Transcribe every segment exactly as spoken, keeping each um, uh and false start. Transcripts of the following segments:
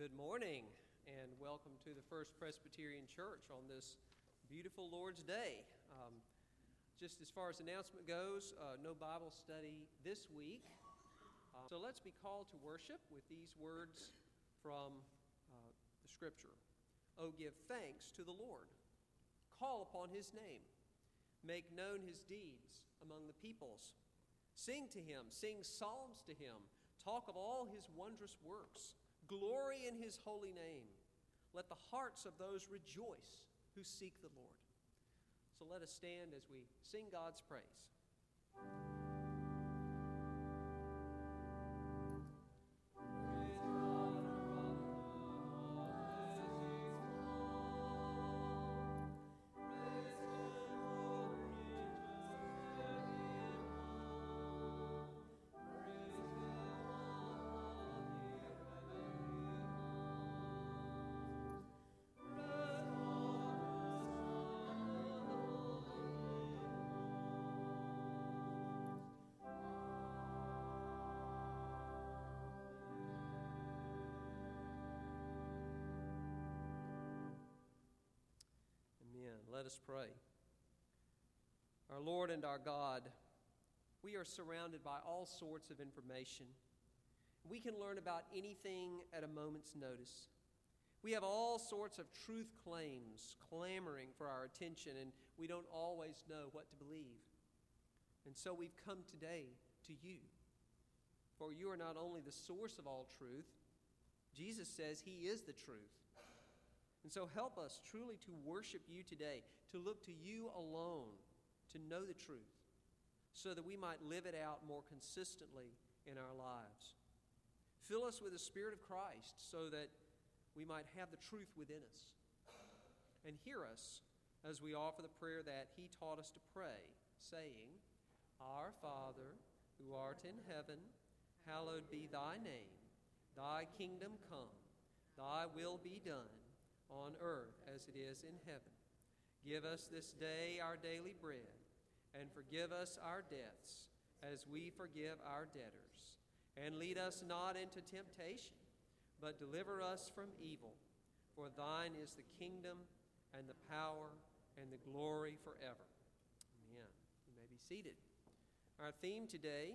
Good morning, and welcome to the First Presbyterian Church on this beautiful Lord's Day. Um, just as far as announcement goes, uh, no Bible study this week. Uh, so let's be called to worship with these words from uh, the Scripture. Oh, give thanks to the Lord. Call upon His name. Make known His deeds among the peoples. Sing to Him, sing psalms to Him. Talk of all His wondrous works. Glory in His holy name. Let the hearts of those rejoice who seek the Lord. So let us stand as we sing God's praise. Let us pray. Our Lord and our God, we are surrounded by all sorts of information. We can learn about anything at a moment's notice. We have all sorts of truth claims clamoring for our attention, and we don't always know what to believe. And so we've come today to you, for you are not only the source of all truth, Jesus says He is the truth. And so help us truly to worship you today, to look to you alone, to know the truth, so that we might live it out more consistently in our lives. Fill us with the Spirit of Christ so that we might have the truth within us. And hear us as we offer the prayer that He taught us to pray, saying, Our Father, who art in heaven, hallowed be thy name. Thy kingdom come, thy will be done, on earth as it is in heaven. Give us this day our daily bread, and forgive us our debts as we forgive our debtors. And lead us not into temptation, but deliver us from evil. For thine is the kingdom, and the power, and the glory forever. Amen. You may be seated. Our theme today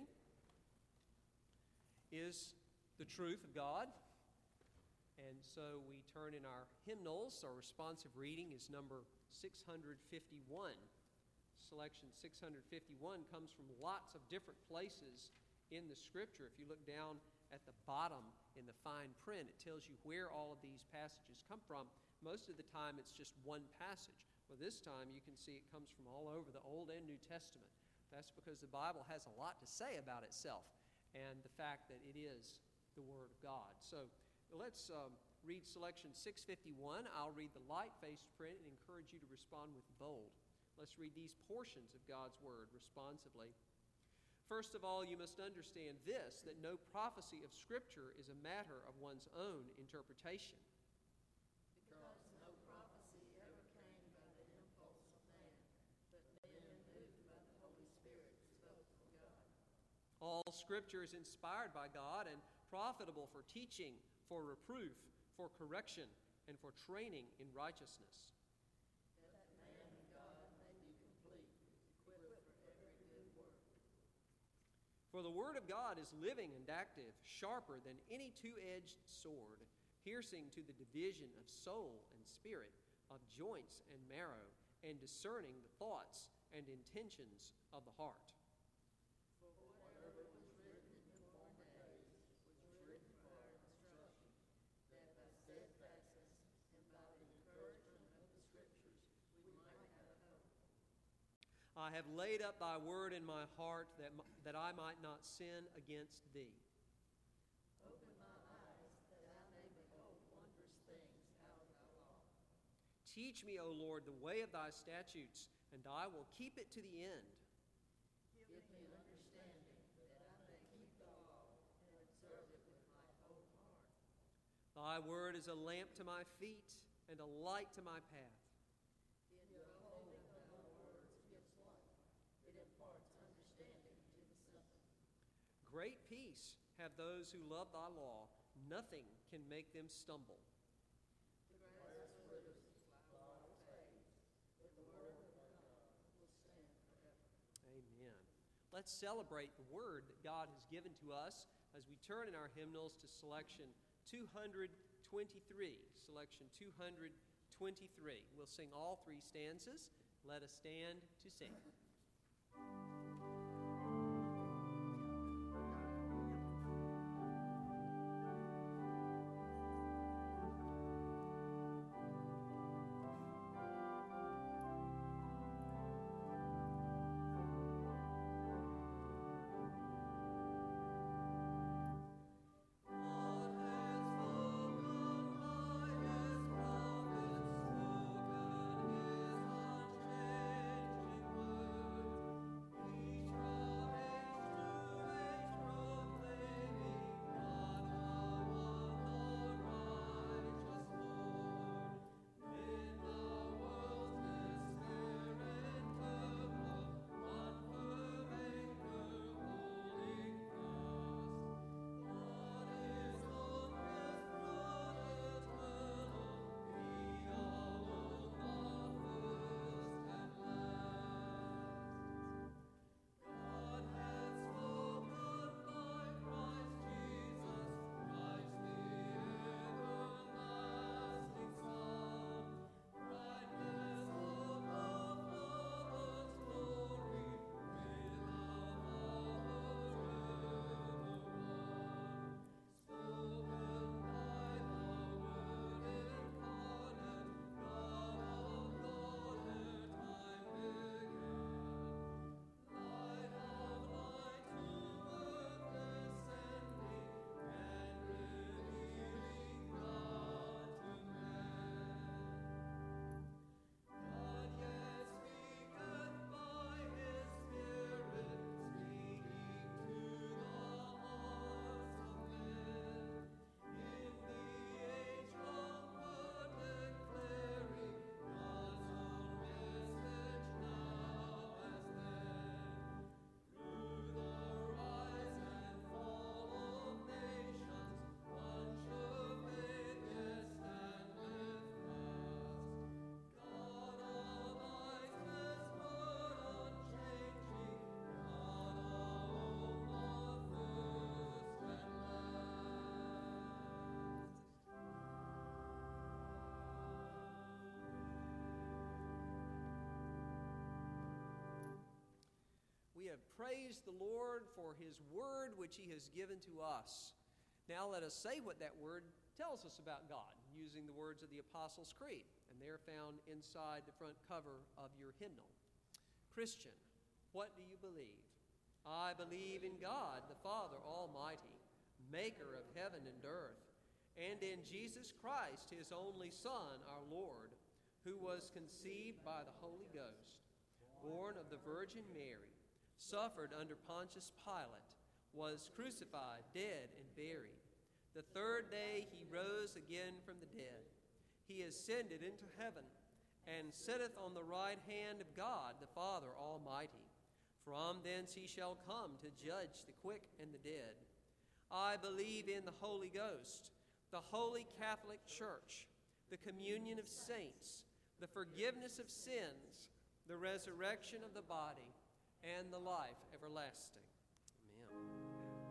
is the truth of God. And so we turn in our hymnals. Our responsive reading is number six hundred fifty-one. Selection six hundred fifty-one comes from lots of different places in the Scripture. If you look down at the bottom in the fine print, it tells you where all of these passages come from. Most of the time it's just one passage. Well, this time you can see it comes from all over the Old and New Testament. That's because the Bible has a lot to say about itself and the fact that it is the Word of God. So let's um, read selection six fifty-one. I'll read the light-faced print and encourage you to respond with bold. Let's read these portions of God's Word responsively. First of all, you must understand this, that no prophecy of Scripture is a matter of one's own interpretation. Because no prophecy ever came by the impulse of man, but men moved by the Holy Spirit spoke from God. All Scripture is inspired by God and profitable for teaching, for reproof, for correction, and for training in righteousness. That the man of God may be complete, equipped for every good work. For the Word of God is living and active, sharper than any two-edged sword, piercing to the division of soul and spirit, of joints and marrow, and discerning the thoughts and intentions of the heart. For whatever was written in the former days was written for our instruction, that by steadfastness and by the encouragement of the Scriptures we might have hope. I have laid up thy word in my heart that, that I might not sin against thee. Open my eyes that I may behold wondrous things out of thy law. Teach me, O Lord, the way of thy statutes, and I will keep it to the end. Give me understanding that I may keep the law and observe it with my whole heart. Thy word is a lamp to my feet and a light to my path. In beholding thy words gives light. It imparts understanding to the simple. Great peace have those who love thy law. nothing can make them stumble. The grass withers, flower fades, but the word of God will stand forever. Amen. Let's celebrate the word that God has given to us as we turn in our hymnals to selection two hundred twenty-three. Selection two hundred twenty-three. We'll sing all three stanzas. Let us stand to sing. We have praised the Lord for his word which he has given to us. Now let us say what that word tells us about God, using the words of the Apostles' Creed, and they're found inside the front cover of your hymnal. Christian, what do you believe? I believe in God, the Father Almighty, maker of heaven and earth, and in Jesus Christ, his only Son, our Lord, who was conceived by the Holy Ghost, born of the Virgin Mary, suffered under Pontius Pilate, was crucified, dead, and buried. The third day he rose again from the dead. He ascended into heaven, and sitteth on the right hand of God, the Father Almighty. From thence he shall come to judge the quick and the dead. I believe in the Holy Ghost, the holy Catholic Church, the communion of saints, the forgiveness of sins, the resurrection of the body, and the life everlasting. Amen.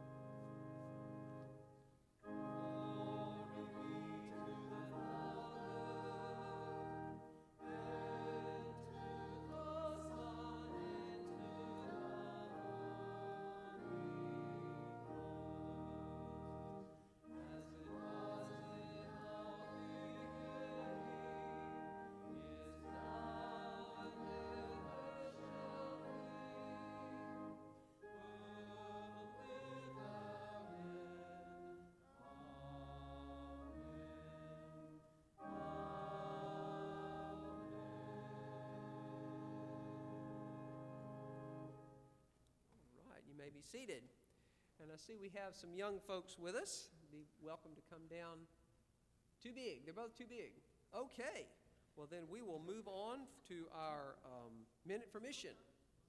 May be seated. And I see we have some young folks with us. Be welcome to come down. Too big. They're both too big. Okay. Well, then we will move on to our um, Minute for Mission.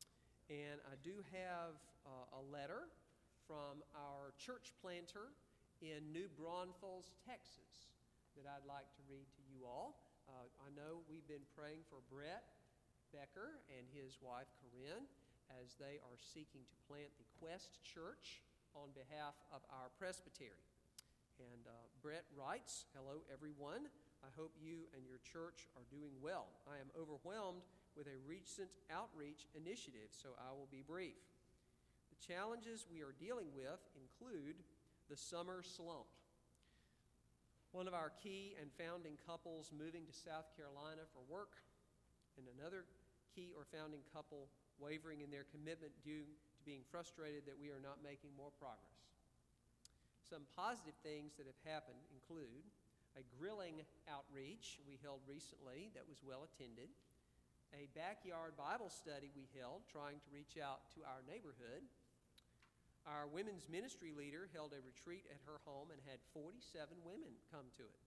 And I do have uh, a letter from our church planter in New Braunfels, Texas, that I'd like to read to you all. Uh, I know we've been praying for Brett Becker and his wife Corinne as they are seeking to plant the Quest Church on behalf of our presbytery. And uh, Brett writes, "Hello everyone. I hope you and your church are doing well. I am overwhelmed with a recent outreach initiative, so I will be brief. The challenges we are dealing with include the summer slump. One of our key and founding couples moving to South Carolina for work, and another key or founding couple wavering in their commitment due to being frustrated that we are not making more progress. Some positive things that have happened include a grilling outreach we held recently that was well attended, a backyard Bible study we held trying to reach out to our neighborhood. Our women's ministry leader held a retreat at her home and had forty-seven women come to it.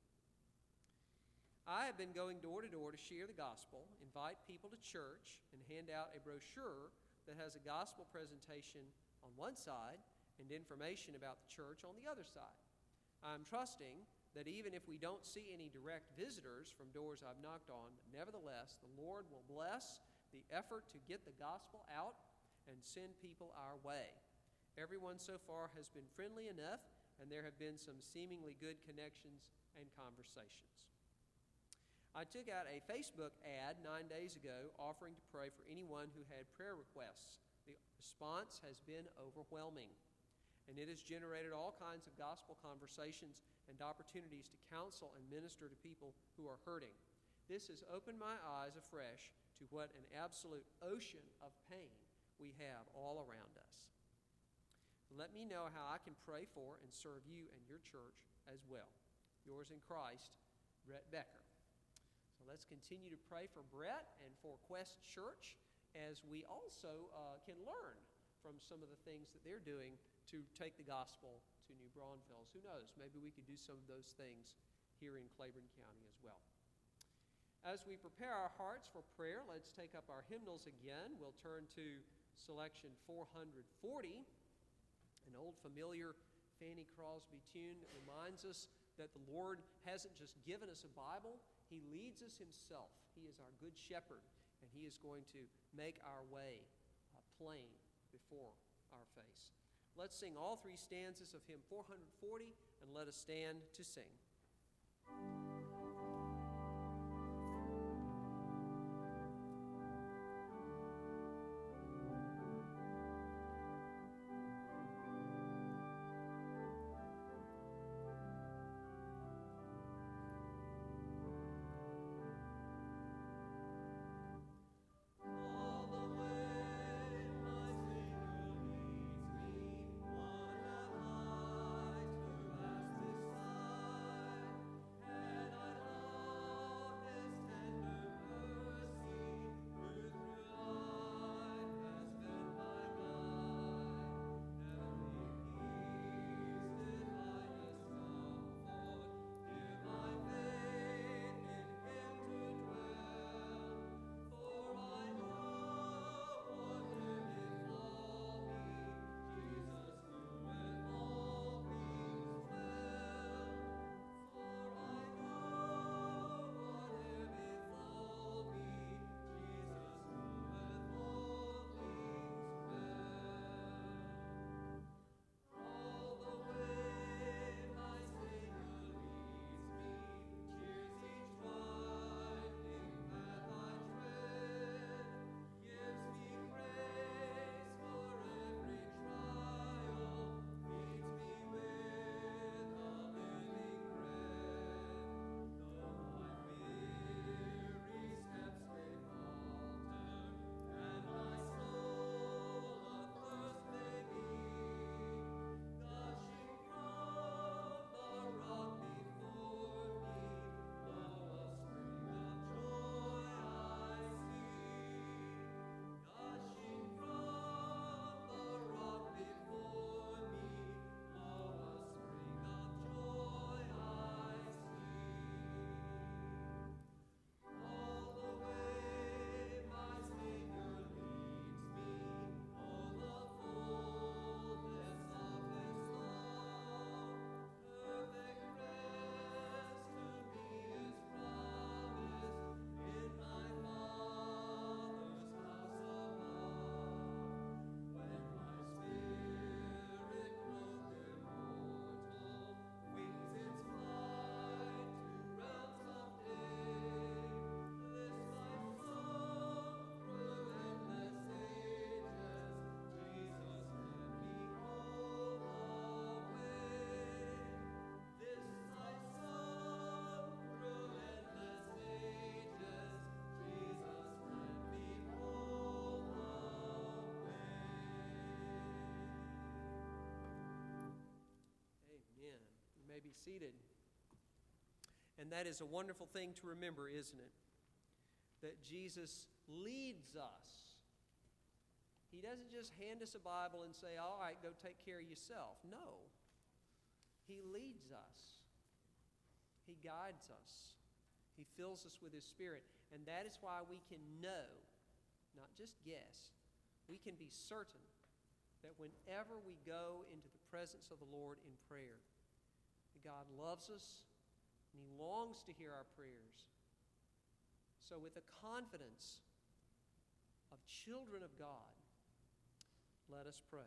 I have been going door to door to share the gospel, invite people to church, and hand out a brochure that has a gospel presentation on one side and information about the church on the other side. I'm trusting that even if we don't see any direct visitors from doors I've knocked on, nevertheless, the Lord will bless the effort to get the gospel out and send people our way. Everyone so far has been friendly enough, and there have been some seemingly good connections and conversations. I took out a Facebook ad nine days ago offering to pray for anyone who had prayer requests. The response has been overwhelming, and it has generated all kinds of gospel conversations and opportunities to counsel and minister to people who are hurting. This has opened my eyes afresh to what an absolute ocean of pain we have all around us. Let me know how I can pray for and serve you and your church as well. Yours in Christ, Brett Becker." So let's continue to pray for Brett and for Quest Church as we also uh, can learn from some of the things that they're doing to take the gospel to New Braunfels. Who knows? Maybe we could do some of those things here in Claiborne County as well. As we prepare our hearts for prayer, let's take up our hymnals again. We'll turn to selection four hundred forty. An old familiar Fanny Crosby tune that reminds us that the Lord hasn't just given us a Bible, He leads us Himself. He is our good shepherd, and He is going to make our way uh, plain before our face. Let's sing all three stanzas of hymn four hundred forty, and let us stand to sing. And seated. And that is a wonderful thing to remember, isn't it? That Jesus leads us. He doesn't just hand us a Bible and say, all right, go take care of yourself. No. He leads us. He guides us. He fills us with His Spirit. And that is why we can know, not just guess, we can be certain that whenever we go into the presence of the Lord in prayer, God loves us and He longs to hear our prayers. So with the confidence of children of God, let us pray.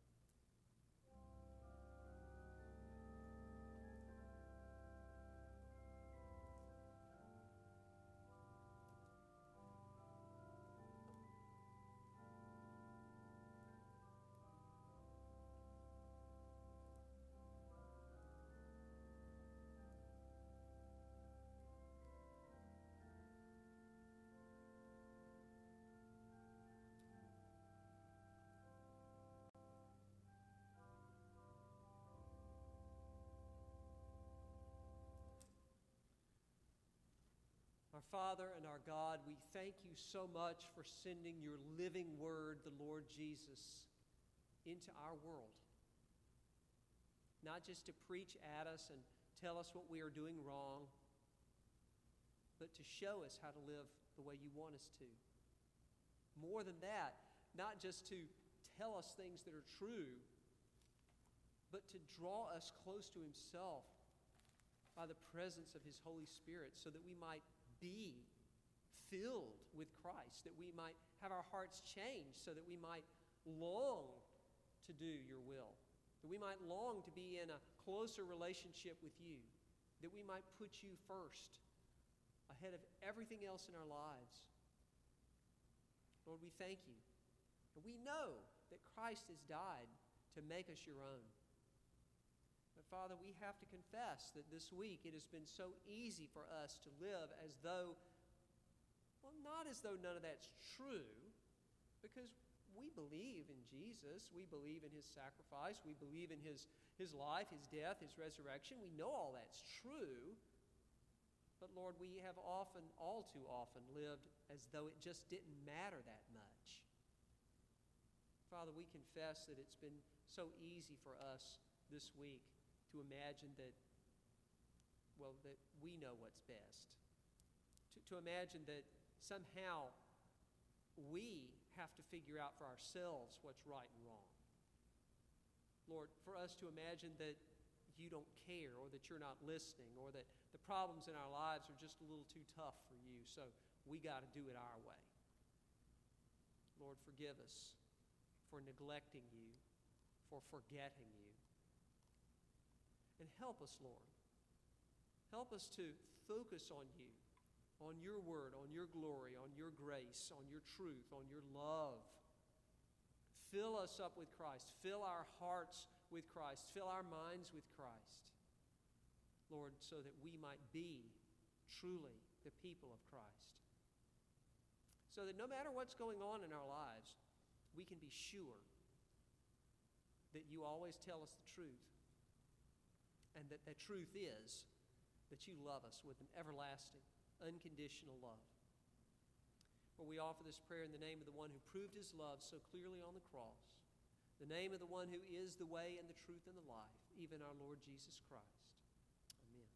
Our Father and our God, we thank you so much for sending your living word, the Lord Jesus, into our world. Not just to preach at us and tell us what we are doing wrong, but to show us how to live the way you want us to. More than that, not just to tell us things that are true, but to draw us close to Himself by the presence of His Holy Spirit so that we might be filled with Christ, that we might have our hearts changed so that we might long to do your will, that we might long to be in a closer relationship with you, that we might put you first ahead of everything else in our lives. Lord, we thank you. And we know that Christ has died to make us your own. But Father, we have to confess that this week it has been so easy for us to live as though, well, not as though none of that's true, because we believe in Jesus. We believe in His sacrifice. We believe in His, his life, His death, His resurrection. We know all that's true. But Lord, we have often, all too often, lived as though it just didn't matter that much. Father, we confess that it's been so easy for us this week to imagine that, well, that we know what's best. To, to imagine that somehow we have to figure out for ourselves what's right and wrong. Lord, for us to imagine that you don't care, or that you're not listening, or that the problems in our lives are just a little too tough for you, so we got to do it our way. Lord, forgive us for neglecting you, for forgetting you. And help us, Lord. Help us to focus on you, on your word, on your glory, on your grace, on your truth, on your love. Fill us up with Christ. Fill our hearts with Christ. Fill our minds with Christ. Lord, so that we might be truly the people of Christ. So that no matter what's going on in our lives, we can be sure that you always tell us the truth. And that the truth is that you love us with an everlasting, unconditional love. For we offer this prayer in the name of the one who proved his love so clearly on the cross, the name of the one who is the way and the truth and the life, even our Lord Jesus Christ. Amen.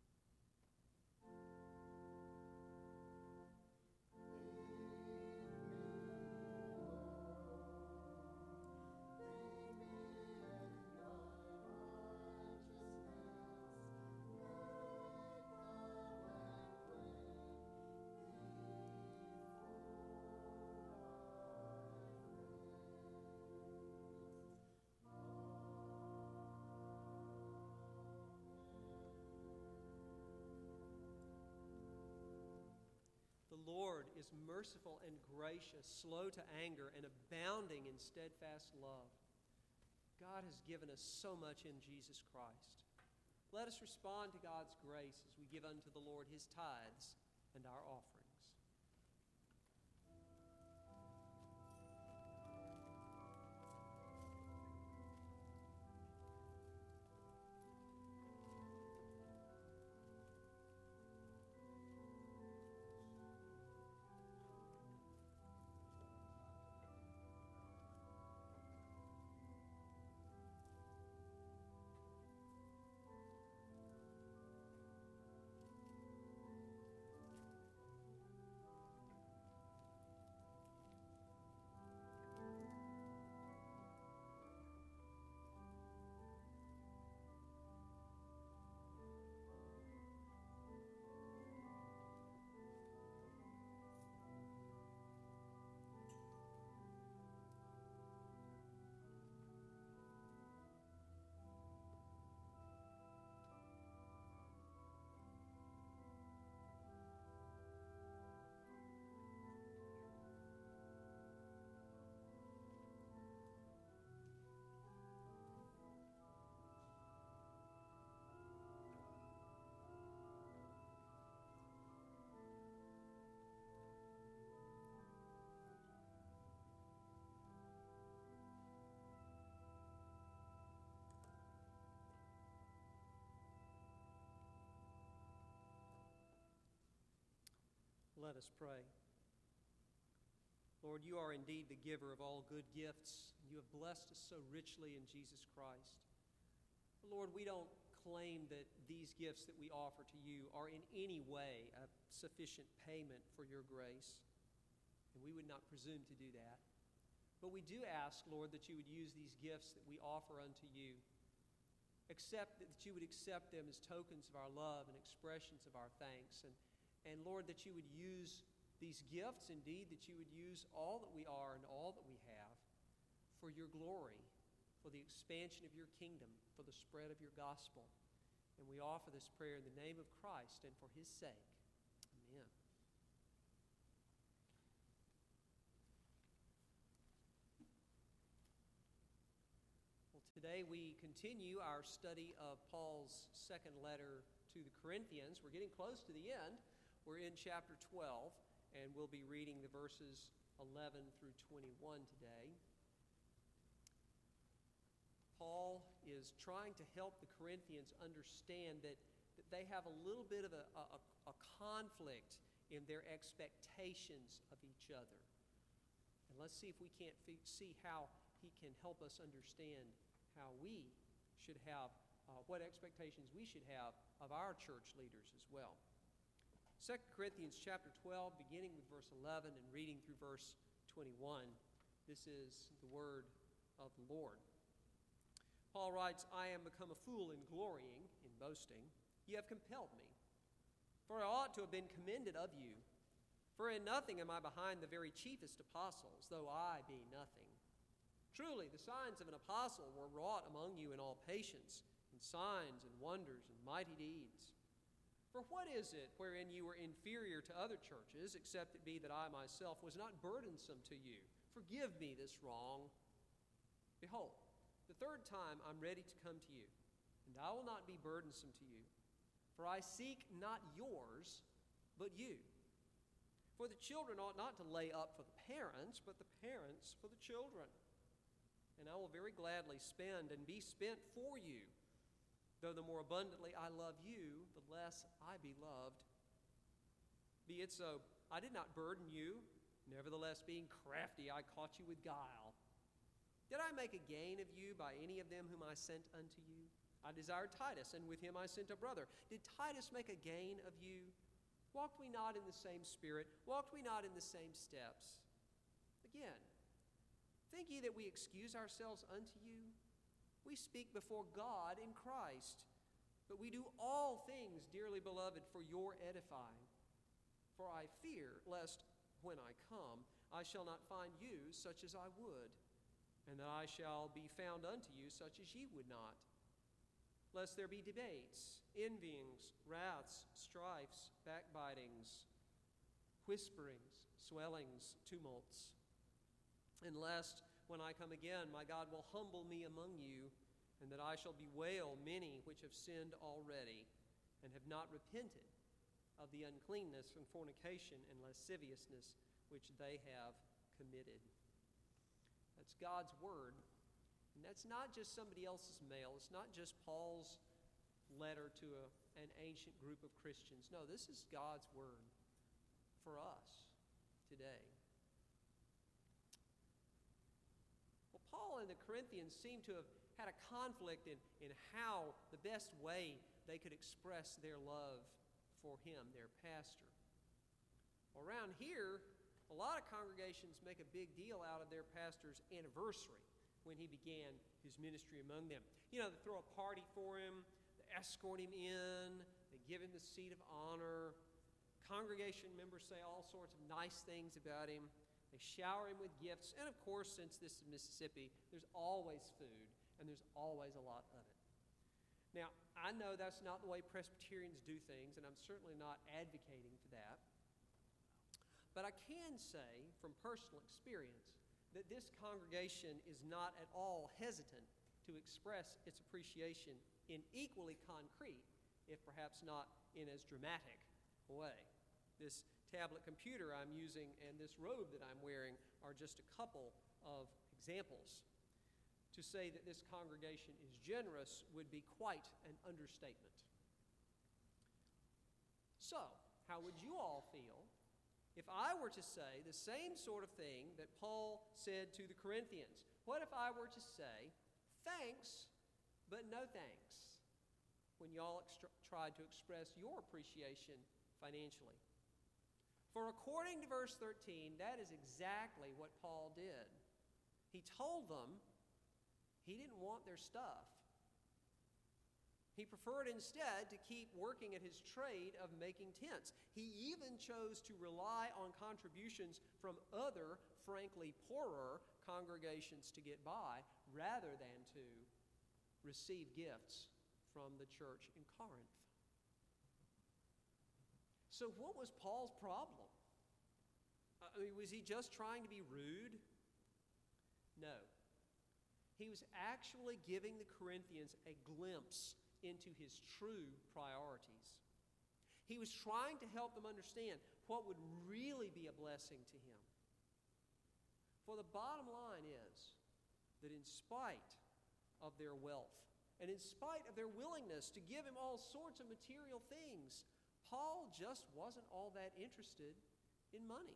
The Lord is merciful and gracious, slow to anger, and abounding in steadfast love. God has given us so much in Jesus Christ. Let us respond to God's grace as we give unto the Lord His tithes and our offerings. Let us pray. Lord, you are indeed the giver of all good gifts. You have blessed us so richly in Jesus Christ. Lord, we don't claim that these gifts that we offer to you are in any way a sufficient payment for your grace, and we would not presume to do that. But we do ask, Lord, that you would use these gifts that we offer unto you, accept that you would accept them as tokens of our love and expressions of our thanks, and, and Lord, that you would use these gifts, indeed, that you would use all that we are and all that we have for your glory, for the expansion of your kingdom, for the spread of your gospel. And we offer this prayer in the name of Christ and for his sake. Amen. Well, today we continue our study of Paul's second letter to the Corinthians. We're getting close to the end. We're in chapter twelve, and we'll be reading the verses eleven through twenty-one today. Paul is trying to help the Corinthians understand that, that they have a little bit of a, a, a conflict in their expectations of each other. And let's see if we can't f- see how he can help us understand how we should have, uh, what expectations we should have of our church leaders as well. Second Corinthians chapter twelve, beginning with verse eleven and reading through verse twenty-one. This is the word of the Lord. Paul writes, I am become a fool in glorying, in boasting. You have compelled me. For I ought to have been commended of you. For in nothing am I behind the very chiefest apostles, though I be nothing. Truly, the signs of an apostle were wrought among you in all patience, in signs and wonders and mighty deeds. For what is it wherein you were inferior to other churches, except it be that I myself was not burdensome to you? Forgive me this wrong. Behold, the third time I'm ready to come to you, and I will not be burdensome to you. For I seek not yours, but you. For the children ought not to lay up for the parents, but the parents for the children. And I will very gladly spend and be spent for you. Though the more abundantly I love you, the less I be loved. Be it so, I did not burden you. Nevertheless, being crafty, I caught you with guile. Did I make a gain of you by any of them whom I sent unto you? I desired Titus, and with him I sent a brother. Did Titus make a gain of you? Walked we not in the same spirit? Walked we not in the same steps? Again, think ye that we excuse ourselves unto you? We speak before God in Christ, but we do all things, dearly beloved, for your edifying. For I fear, lest when I come, I shall not find you such as I would, and that I shall be found unto you such as ye would not. Lest there be debates, envyings, wraths, strifes, backbitings, whisperings, swellings, tumults. And lest, when I come again, my God will humble me among you, and that I shall bewail many which have sinned already, and have not repented of the uncleanness and fornication and lasciviousness which they have committed. That's God's word. And that's not just somebody else's mail. It's not just Paul's letter to a, an ancient group of Christians. No, this is God's word for us today. Well, Paul and the Corinthians seem to have had a conflict in, in how the best way they could express their love for him, their pastor. Well, around here, a lot of congregations make a big deal out of their pastor's anniversary when he began his ministry among them. You know, they throw a party for him, they escort him in, they give him the seat of honor. Congregation members say all sorts of nice things about him. They shower him with gifts. And of course, since this is Mississippi, there's always food, and there's always a lot of it. Now, I know that's not the way Presbyterians do things, and I'm certainly not advocating for that. But I can say from personal experience that this congregation is not at all hesitant to express its appreciation in equally concrete, if perhaps not in as dramatic a way. This tablet computer I'm using and this robe that I'm wearing are just a couple of examples. To say that this congregation is generous would be quite an understatement. So, how would you all feel if I were to say the same sort of thing that Paul said to the Corinthians? What if I were to say, thanks, but no thanks, when y'all extra- tried to express your appreciation financially? For according to verse thirteen, that is exactly what Paul did. He told them he didn't want their stuff. He preferred instead to keep working at his trade of making tents. He even chose to rely on contributions from other, frankly poorer congregations to get by, rather than to receive gifts from the church in Corinth. So what was Paul's problem? I mean, was he just trying to be rude? No. He was actually giving the Corinthians a glimpse into his true priorities. He was trying to help them understand what would really be a blessing to him. For the bottom line is that in spite of their wealth, and in spite of their willingness to give him all sorts of material things, Paul just wasn't all that interested in money.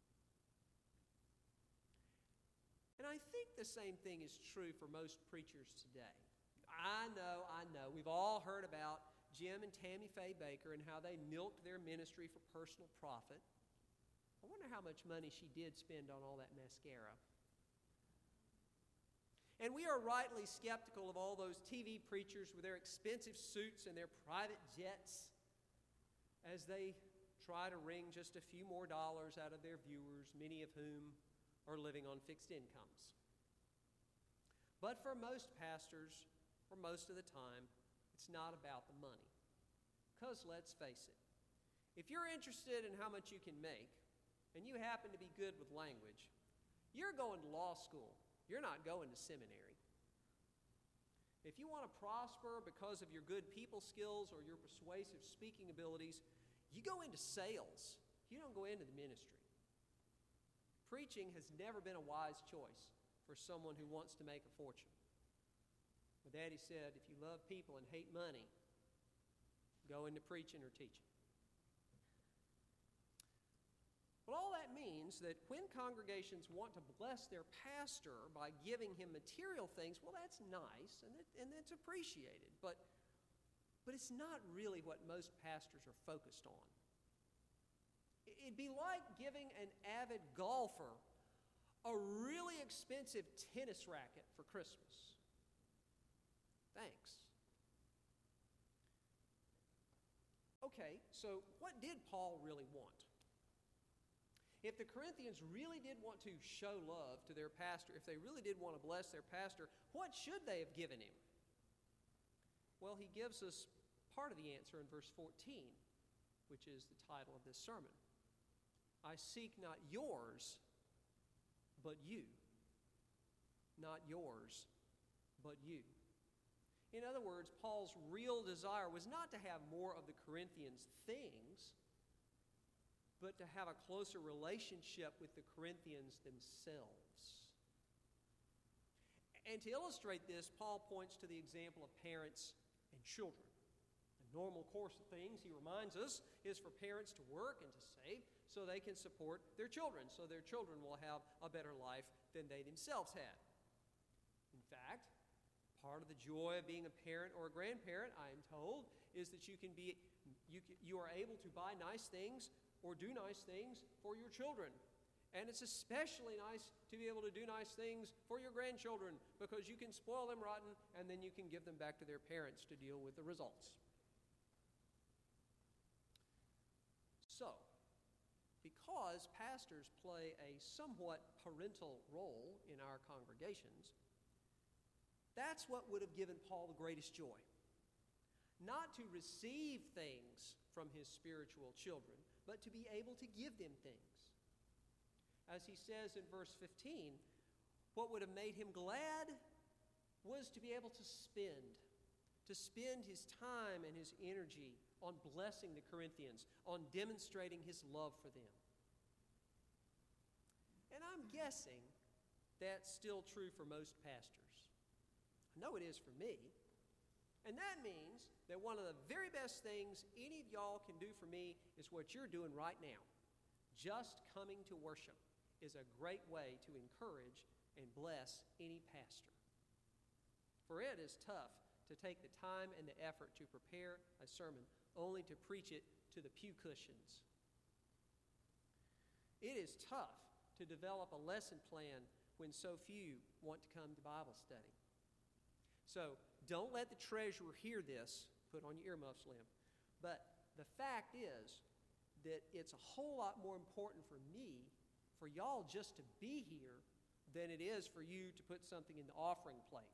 And I think the same thing is true for most preachers today. I know, I know. We've all heard about Jim and Tammy Faye Baker and how they milked their ministry for personal profit. I wonder how much money she did spend on all that mascara. And we are rightly skeptical of all those T V preachers with their expensive suits and their private jets as they try to wring just a few more dollars out of their viewers, many of whom are living on fixed incomes. But for most pastors, for most of the time, it's not about the money. Because let's face it, if you're interested in how much you can make, and you happen to be good with language, you're going to law school. You're not going to seminary. If you want to prosper because of your good people skills or your persuasive speaking abilities, you go into sales. You don't go into the ministry. Preaching has never been a wise choice for someone who wants to make a fortune. My daddy said, if you love people and hate money, go into preaching or teaching. Well, all that means that when congregations want to bless their pastor by giving him material things, well, that's nice and, it, and it's appreciated. But, but it's not really what most pastors are focused on. It'd be like giving an avid golfer a really expensive tennis racket for Christmas. Thanks. Okay, so what did Paul really want? If the Corinthians really did want to show love to their pastor, if they really did want to bless their pastor, what should they have given him? Well, he gives us part of the answer in verse fourteen, which is the title of this sermon. I seek not yours, but you. Not yours, but you. In other words, Paul's real desire was not to have more of the Corinthians' things, but to have a closer relationship with the Corinthians themselves. And to illustrate this, Paul points to the example of parents and children. The normal course of things, he reminds us, is for parents to work and to save so they can support their children, so their children will have a better life than they themselves had. In fact, part of the joy of being a parent or a grandparent, I am told, is that you can be you, you are able to buy nice things or do nice things for your children. And it's especially nice to be able to do nice things for your grandchildren because you can spoil them rotten and then you can give them back to their parents to deal with the results. So, because pastors play a somewhat parental role in our congregations, that's what would have given Paul the greatest joy. Not to receive things from his spiritual children, but to be able to give them things. As he says in verse fifteen, what would have made him glad was to be able to spend, to spend his time and his energy on blessing the Corinthians, on demonstrating his love for them. And I'm guessing that's still true for most pastors. I know it is for me. And that means that one of the very best things any of y'all can do for me is what you're doing right now. just coming to worship is a great way to encourage and bless any pastor. For it is tough to take the time and the effort to prepare a sermon only to preach it to the pew cushions. It is tough to develop a lesson plan when so few want to come to Bible study. So don't let the treasurer hear this. Put on your earmuffs, Lim. But the fact is that it's a whole lot more important for me, for y'all just to be here, than it is for you to put something in the offering plate.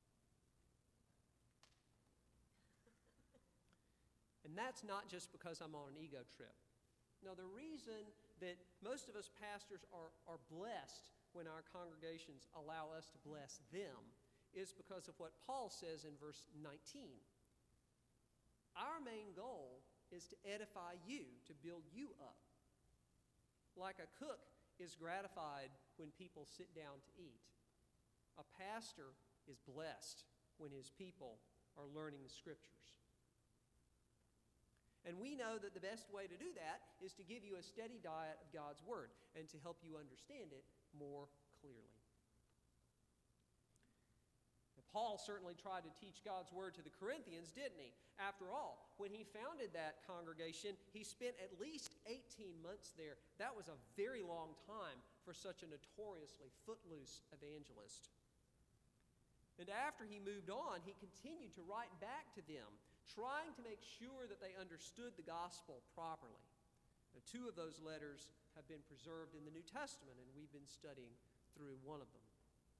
And that's not just because I'm on an ego trip. Now, the reason that most of us pastors are, are blessed when our congregations allow us to bless them is because of what Paul says in verse nineteen. Our main goal is to edify you, to build you up. Like a cook is gratified when people sit down to eat, a pastor is blessed when his people are learning the Scriptures. And we know that the best way to do that is to give you a steady diet of God's Word and to help you understand it more clearly. Now, Paul certainly tried to teach God's Word to the Corinthians, didn't he? After all, when he founded that congregation, he spent at least eighteen months there. That was a very long time for such a notoriously footloose evangelist. And after he moved on, he continued to write back to them, trying to make sure that they understood the gospel properly. Now, two of those letters have been preserved in the New Testament, and we've been studying through one of them.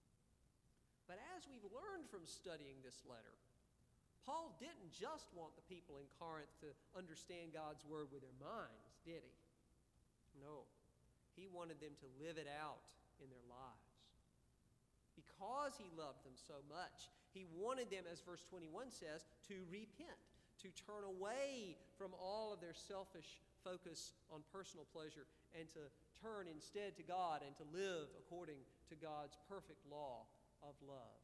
But as we've learned from studying this letter, Paul didn't just want the people in Corinth to understand God's Word with their minds, did he? No. He wanted them to live it out in their lives. Because he loved them so much, he wanted them, as verse twenty-one says, to repent, to turn away from all of their selfish focus on personal pleasure and to turn instead to God and to live according to God's perfect law of love.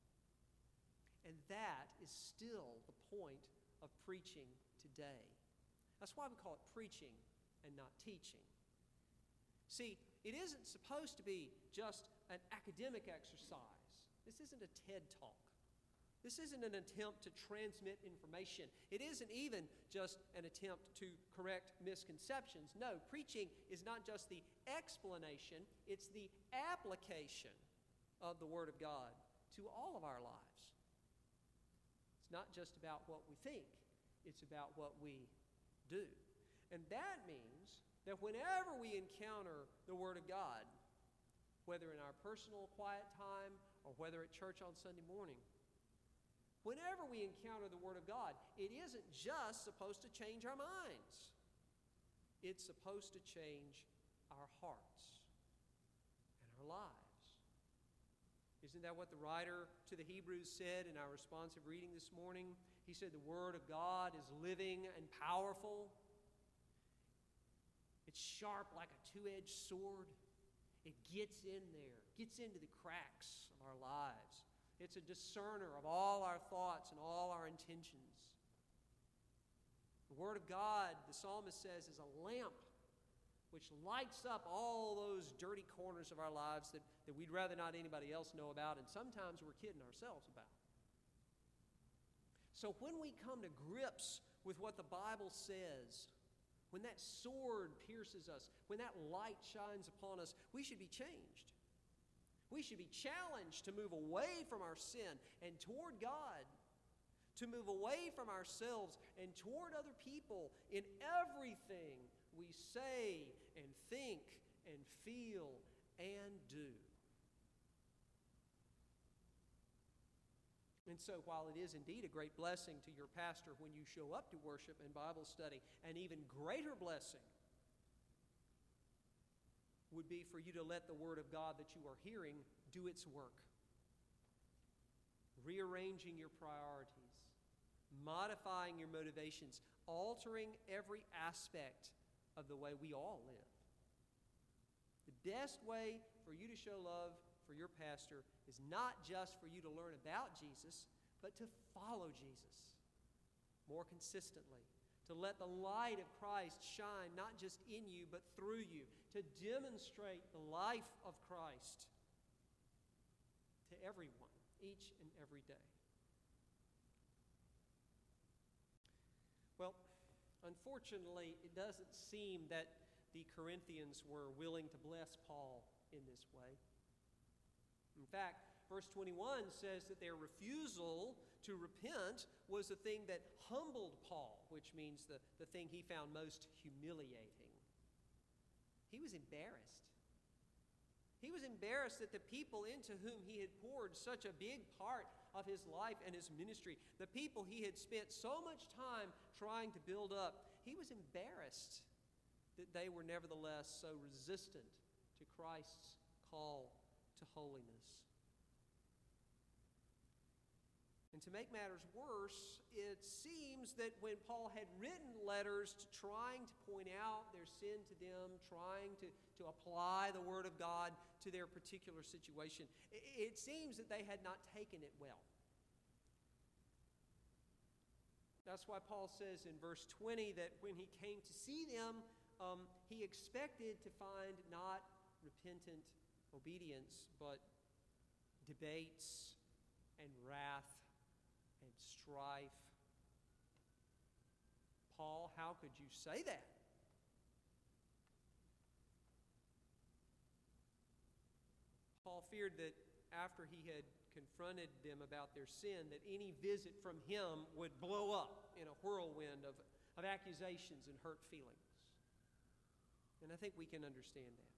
And that is still the point of preaching today. That's why we call it preaching and not teaching. See, it isn't supposed to be just an academic exercise. This isn't a TED Talk. This isn't an attempt to transmit information. It isn't even just an attempt to correct misconceptions. No, preaching is not just the explanation, it's the application of the Word of God to all of our lives. It's not just about what we think, it's about what we do. And that means that whenever we encounter the Word of God, whether in our personal quiet time or whether at church on Sunday morning, whenever we encounter the Word of God, it isn't just supposed to change our minds. It's supposed to change our hearts and our lives. Isn't that what the writer to the Hebrews said in our responsive reading this morning? He said the Word of God is living and powerful. It's sharp like a two-edged sword. It gets in there, gets into the cracks of our lives. It's a discerner of all our thoughts and all our intentions. The Word of God, the psalmist says, is a lamp which lights up all those dirty corners of our lives that, that we'd rather not anybody else know about, and sometimes we're kidding ourselves about. So when we come to grips with what the Bible says, when that sword pierces us, when that light shines upon us, we should be changed. We should be challenged to move away from our sin and toward God, to move away from ourselves and toward other people in everything we say and think and feel and do. And so while it is indeed a great blessing to your pastor when you show up to worship and Bible study, an even greater blessing would be for you to let the Word of God that you are hearing do its work. Rearranging your priorities, modifying your motivations, altering every aspect of the way we all live. The best way for you to show love for your pastor is not just for you to learn about Jesus, but to follow Jesus more consistently, to to let the light of Christ shine not just in you, but through you, to demonstrate the life of Christ to everyone, each and every day. Well, unfortunately, it doesn't seem that the Corinthians were willing to bless Paul in this way. In fact, verse twenty-one says that their refusal to repent was the thing that humbled Paul, which means the, the thing he found most humiliating. He was embarrassed. He was embarrassed that the people into whom he had poured such a big part of his life and his ministry, the people he had spent so much time trying to build up, he was embarrassed that they were nevertheless so resistant to Christ's call to holiness. And to make matters worse, it seems that when Paul had written letters to trying to point out their sin to them, trying to, to apply the Word of God to their particular situation, it, it seems that they had not taken it well. That's why Paul says in verse twenty that when he came to see them, um, he expected to find not repentant obedience, but debates and wrath and strife. Paul, how could you say that? Paul feared that after he had confronted them about their sin, that any visit from him would blow up in a whirlwind of, of accusations and hurt feelings. And I think we can understand that.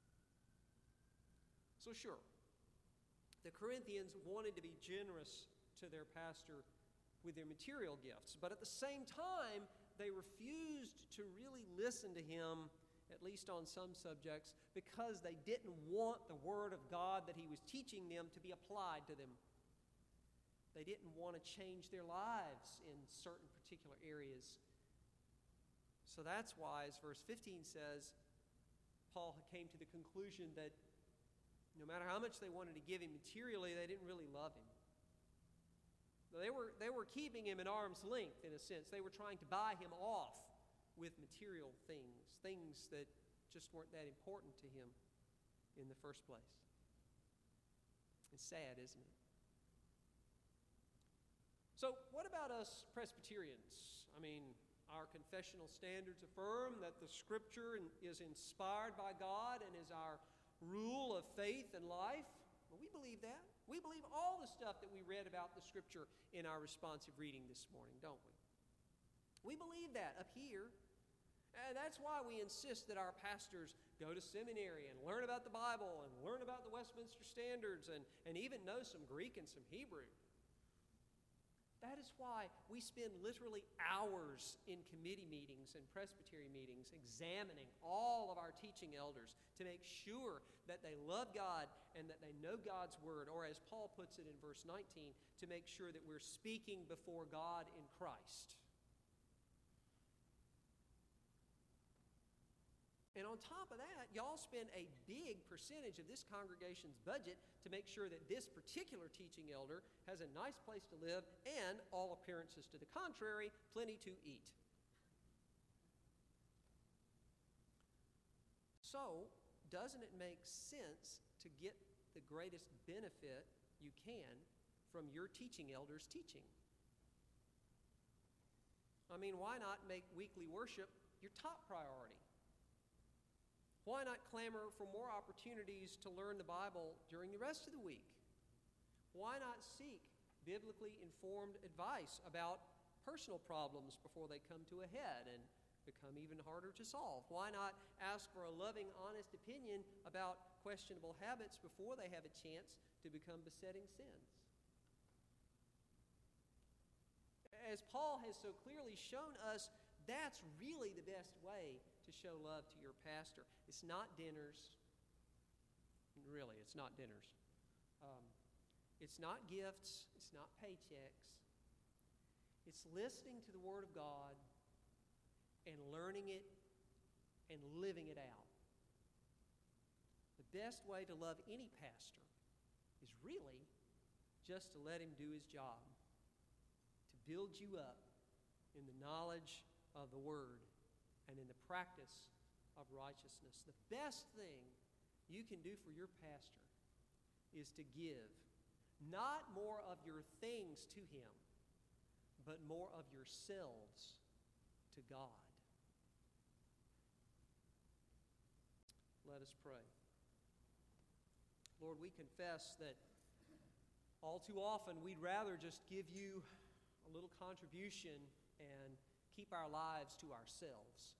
So sure, the Corinthians wanted to be generous to their pastor with their material gifts, but at the same time, they refused to really listen to him, at least on some subjects, because they didn't want the Word of God that he was teaching them to be applied to them. They didn't want to change their lives in certain particular areas. So that's why, as verse fifteen says, Paul came to the conclusion that no matter how much they wanted to give him materially, they didn't really love him. They were, they were keeping him at arm's length, in a sense. They were trying to buy him off with material things, things that just weren't that important to him in the first place. It's sad, isn't it? So what about us Presbyterians? I mean, our confessional standards affirm that the Scripture is inspired by God and is our rule of faith and life. Well, we believe that. We believe all the stuff that we read about the Scripture in our responsive reading this morning, don't we? We believe that up here. And that's why we insist that our pastors go to seminary and learn about the Bible and learn about the Westminster Standards and, and even know some Greek and some Hebrew. That is why we spend literally hours in committee meetings and presbytery meetings examining all of our teaching elders to make sure that they love God and that they know God's Word, or as Paul puts it in verse nineteen, to make sure that we're speaking before God in Christ. And on top of that, y'all spend a big percentage of this congregation's budget to make sure that this particular teaching elder has a nice place to live and, all appearances to the contrary, plenty to eat. So, doesn't it make sense to get the greatest benefit you can from your teaching elder's teaching? I mean, why not make weekly worship your top priority? Why not clamor for more opportunities to learn the Bible during the rest of the week? Why not seek biblically informed advice about personal problems before they come to a head and become even harder to solve? Why not ask for a loving, honest opinion about questionable habits before they have a chance to become besetting sins? As Paul has so clearly shown us, that's really the best way to show love to your pastor. It's not dinners. Really, it's not dinners. Um, it's not gifts. It's not paychecks. It's listening to the Word of God and learning it and living it out. The best way to love any pastor is really just to let him do his job, to build you up in the knowledge of the Word and in the practice of righteousness. The best thing you can do for your pastor is to give not more of your things to him, but more of yourselves to God. Let us pray. Lord, we confess that all too often we'd rather just give you a little contribution and keep our lives to ourselves.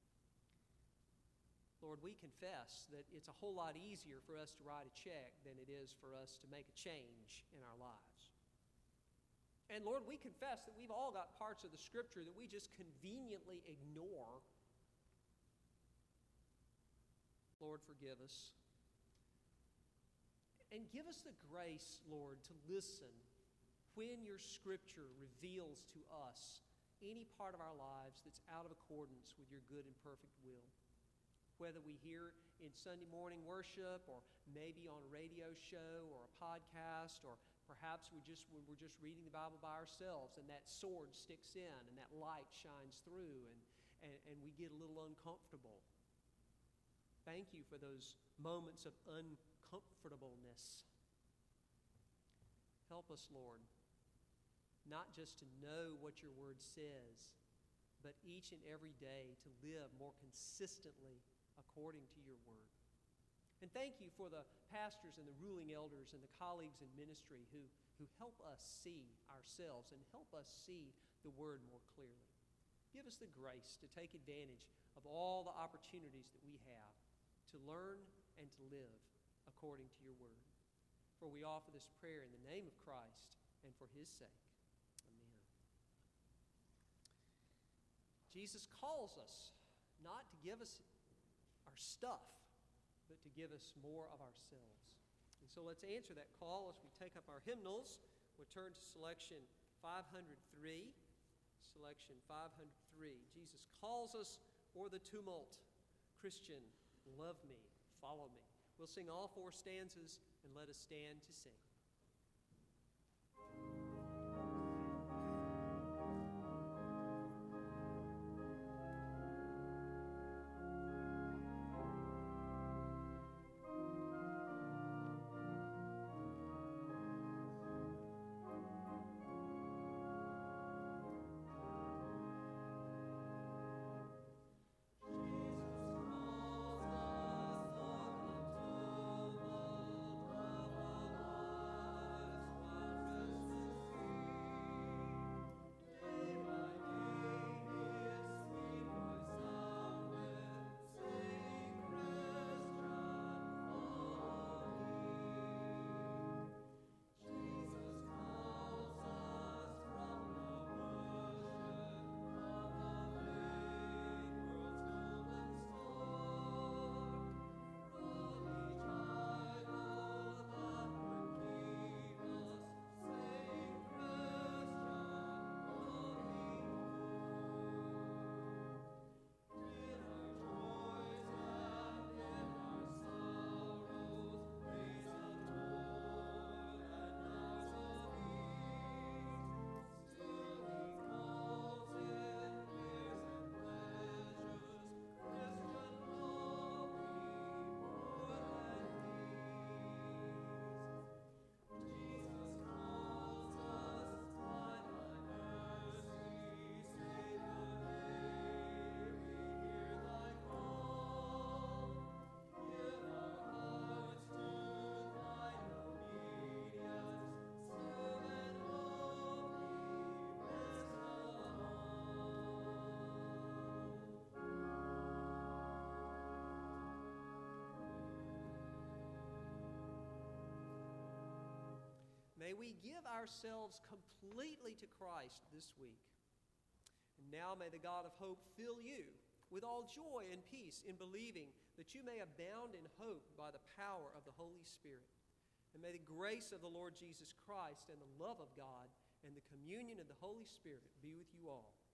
Lord, we confess that it's a whole lot easier for us to write a check than it is for us to make a change in our lives. And Lord, we confess that we've all got parts of the Scripture that we just conveniently ignore. Lord, forgive us. And give us the grace, Lord, to listen when your Scripture reveals to us any part of our lives that's out of accordance with your good and perfect will. Whether we hear in Sunday morning worship, or maybe on a radio show or a podcast, or perhaps we just, when we're just reading the Bible by ourselves and that sword sticks in and that light shines through and, and, and we get a little uncomfortable. Thank you for those moments of uncomfortableness. Help us, Lord, not just to know what your word says, but each and every day to live more consistently according to your word. And thank you for the pastors and the ruling elders and the colleagues in ministry who, who help us see ourselves and help us see the word more clearly. Give us the grace to take advantage of all the opportunities that we have to learn and to live according to your word. For we offer this prayer in the name of Christ and for his sake. Amen. Jesus calls us not to give us our stuff, but to give us more of ourselves. And so let's answer that call as we take up our hymnals. We'll turn to selection five hundred three. Selection five hundred three. Jesus calls us o'er the tumult. Christian, love me, follow me. We'll sing all four stanzas, and let us stand to sing. May we give ourselves completely to Christ this week. And now may the God of hope fill you with all joy and peace in believing, that you may abound in hope by the power of the Holy Spirit. And may the grace of the Lord Jesus Christ and the love of God and the communion of the Holy Spirit be with you all.